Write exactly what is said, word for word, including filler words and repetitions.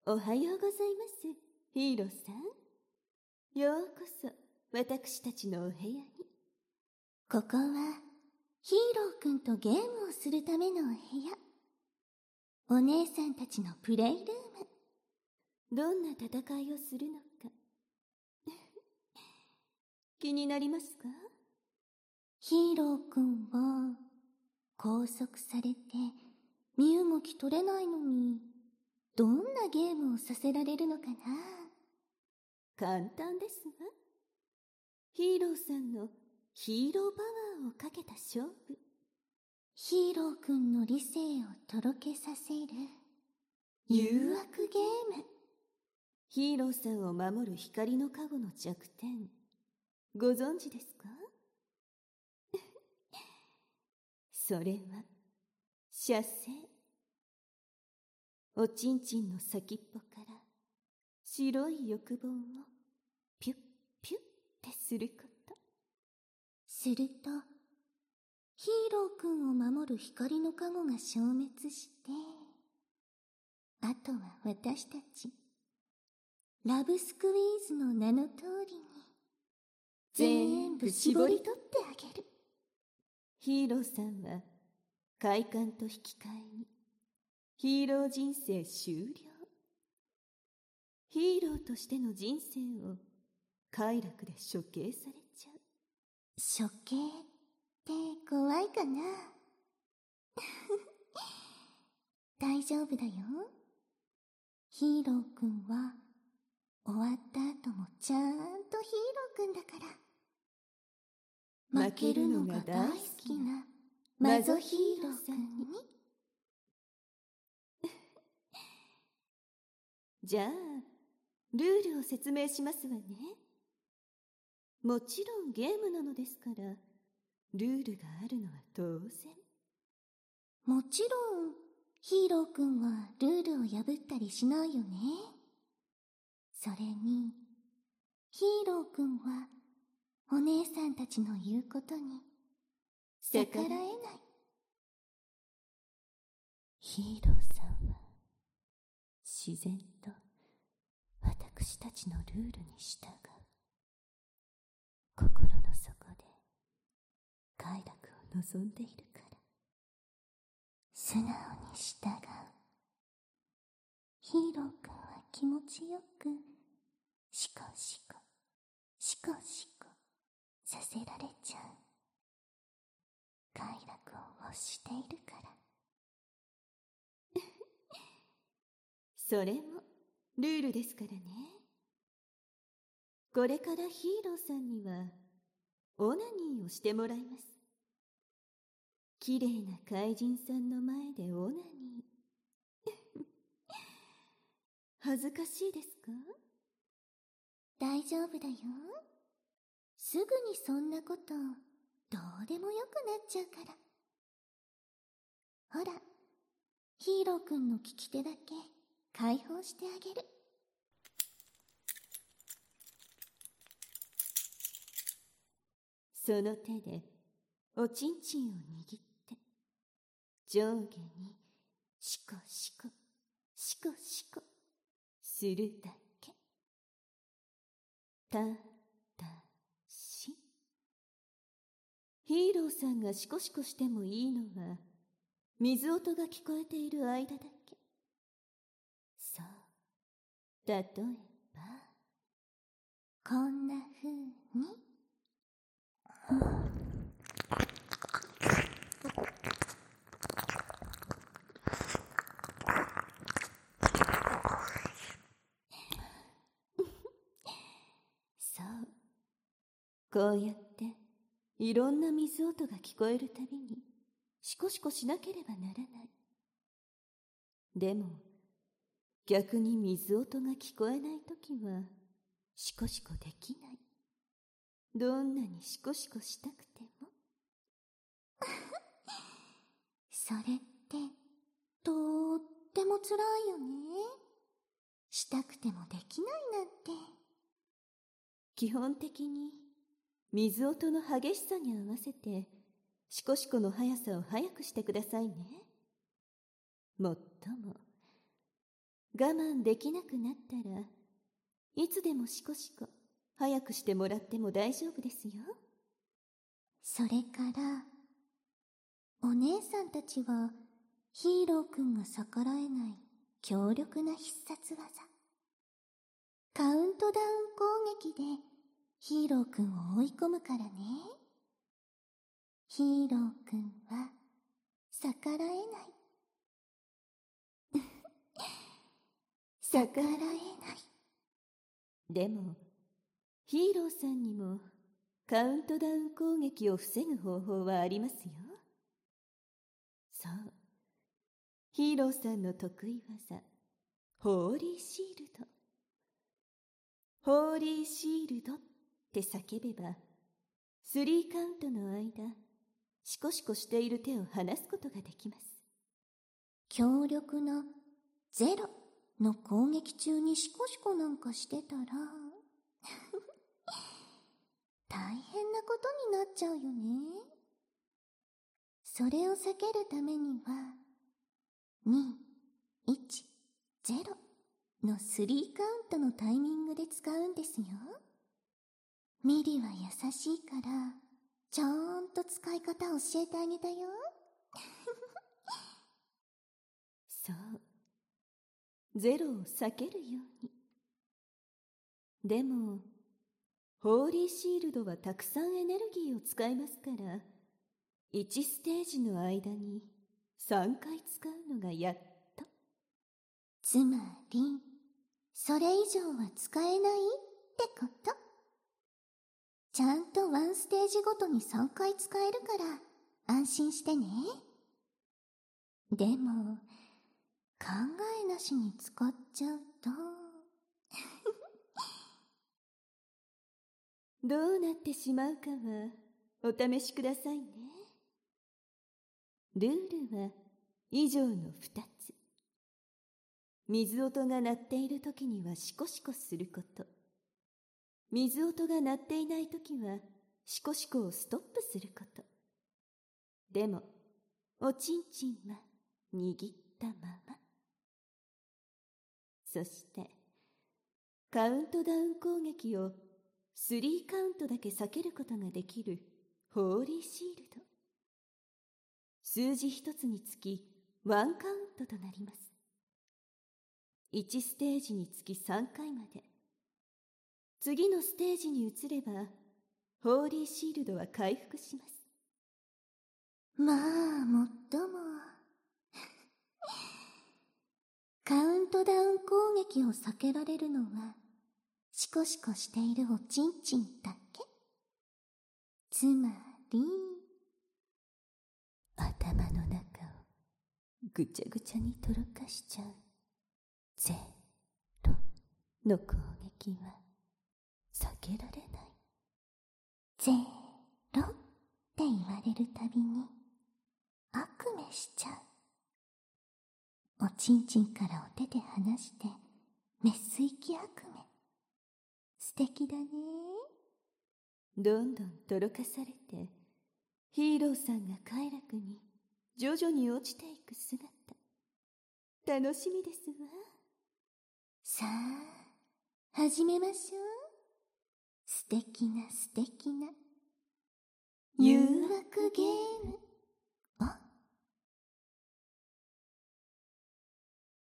おはようございます、ヒーローさん。ようこそ、私たちのお部屋に。 ここは、ヒーローくんとゲームをするためのお部屋。お姉さんたちのプレイルーム。 どんな戦いをするのか。気になりますか？ ヒーローくんは、拘束されて、身動き取れないのに、どんなゲームをさせられるのかな？ 簡単ですわ。ヒーローさんのヒーローパワーをかけた勝負。 ヒーローくんの理性をとろけさせる誘惑ゲーム。 ヒーローさんを守る光の加護の弱点、ご存知ですか？それは射精。おちんちんの先っぽから白い欲望をピュッピュッってすること。 すると、ヒーローくんを守る光の加護が消滅して、あとは私たち、ラブスクイーズの名の通りに、全部絞り取ってあげる。 ヒーローさんは快感と引き換えにヒーロー人生終了。ヒーローとしての人生を快楽で処刑されちゃう。 処刑って怖いかな？大丈夫だよ。ヒーローくんは終わった後もちゃんとヒーローくんだから。負けるのが大好きなマゾヒーローさんに。 じゃあ、ルールを説明しますわね。もちろんゲームなのですから、ルールがあるのは当然。 もちろん、ヒーローくんはルールを破ったりしないよね。それに、ヒーローくんは、お姉さんたちの言うことに、逆らえない。 ヒーローさんは、自然と私たちのルールに従う。心の底で快楽を望んでいるから。 素直に従う。ヒーローくんは気持ちよく、シコシコ、シコシコさせられちゃう。快楽を欲しているから。 それもルールですからね。これからヒーローさんにはオナニーをしてもらいます。綺麗な怪人さんの前でオナニー。恥ずかしいですか？ 大丈夫だよ。すぐにそんなことどうでもよくなっちゃうから。ほら、ヒーローくんの利き手だけ解放してあげる。 その手でおちんちんを握って上下にシコシコシコシコするだけ。ただし、ヒーローさんがシコシコしてもいいのは水音が聞こえている間だけ。そう、例えばこんな風に。 そう、こうやっていろんな水音が聞こえるたびにシコシコしなければならない。でも逆に水音が聞こえないときはシコシコできない。どんなにシコシコしたくても。 それってとってもつらいよね。したくてもできないなんて。 基本的に水音の激しさに合わせてシコシコの速さを速くしてくださいね。もっとも我慢できなくなったら、いつでもしこしこ早くしてもらっても大丈夫ですよ。 それから、お姉さんたちはヒーローくんが逆らえない強力な必殺技。カウントダウン攻撃でヒーローくんを追い込むからね。ヒーローくんは逆らえない。逆らえない。 でも、ヒーローさんにもカウントダウン攻撃を防ぐ方法はありますよ。そう。ヒーローさんの得意技、ホーリーシールド。ホーリーシールドって叫べば、スリーカウントの間、シコシコしている手を離すことができます。 強力なゼロの攻撃中にシコシコなんかしてたら大変なことになっちゃうよね。それを避けるためにはに、いち、ゼロのスリーカウントのタイミングで使うんですよ。ミリは優しいからちゃんと使い方教えてあげたよ。 そう、ゼロを避けるように。でもホーリーシールドはたくさんエネルギーを使いますから、いちステージの間にさんかい使うのがやっと。 つまりそれ以上は使えないってこと。ちゃんとワンステージごとにさんかい使えるから安心してね。でも考えなしに使っちゃうとどうなってしまうかはお試しくださいね。ルールは以上のふたつ。水音が鳴っているときにはシコシコすること。水音が鳴っていないときはシコシコをストップすること。でも、おちんちんは握ったまま。そして、カウントダウン攻撃をスリーカウントだけ避けることができるホーリーシールド。数字一つにつきワンカウントとなります。いちステージにつきさんかいまで。次のステージに移れば、ホーリーシールドは回復します。 まあ、もっとも。カウントダウン攻撃を避けられるのは、シコシコしているおちんちんだけ。つまり、 頭の中をぐちゃぐちゃにとろかしちゃうゼロの攻撃は避けられない。 ゼロって言われるたびに悪夢しちゃう。おちんちんからお手で離してメス行き悪夢。素敵だね。 どんどんとろかされて、ヒーローさんが快楽に徐々に落ちていく姿、楽しみですわ。 さあ、始めましょう。素敵な素敵な誘惑ゲーム。